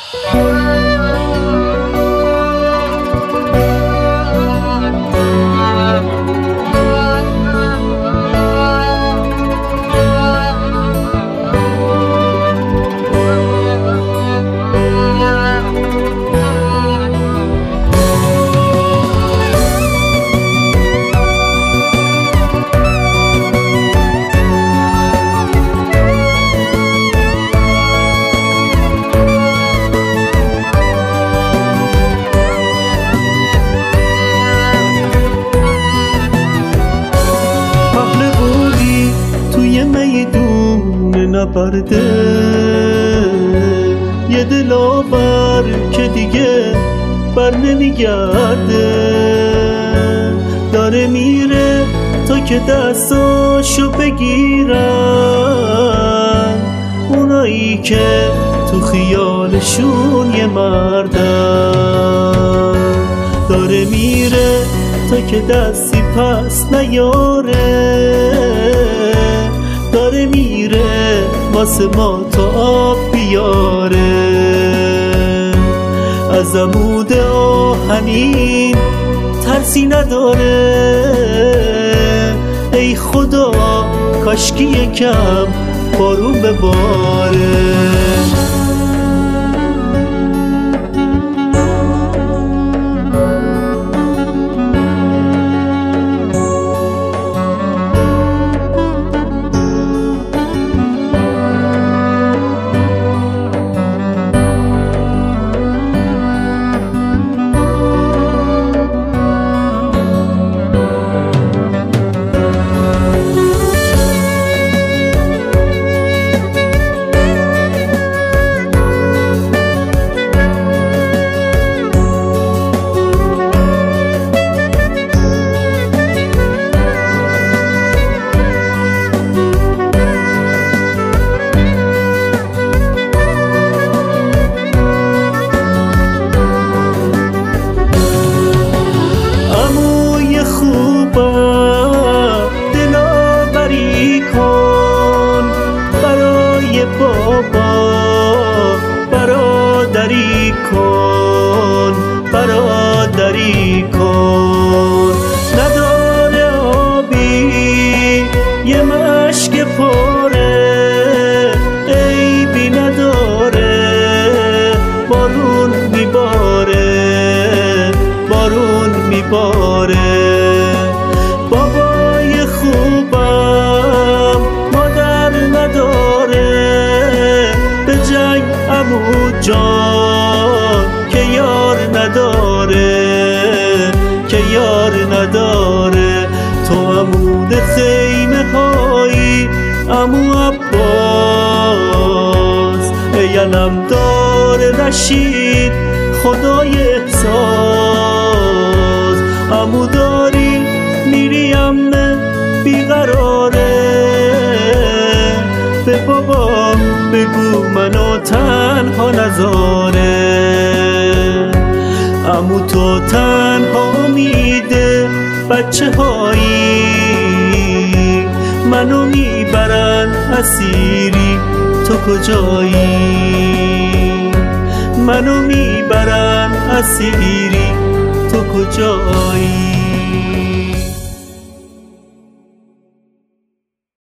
نبرده یه دلاور که دیگه بر نمیگرده، داره میره تا که دستاشو بگیرن اونایی که تو خیالشون یه مردن، داره میره تا که دستی پس نیاره، داره میره واسه ما تا آب بیاره. از عمود آهنین ترسی نداره، ای خدا کاشکی یکم بارون بباره. برادری کن، برادری کن. نداره آبی یه مشک پاره، عیبی نداره بارون میباره، بارون میباره. بابای خوبم مادر نداره، به جنگ عمو جان که یار نداره، که یار نداره. تو عمود خیمه هایی عمو عباس، ای علمدار رشید خدای احساس. عمو داری میری امن بیقراره، به بابا بگو منو تنها نذاره. عمو تو تنها امیده بچه هایی، منو میبرن اسیری تو کجایی، منو میبرن اسیری تو کجایی.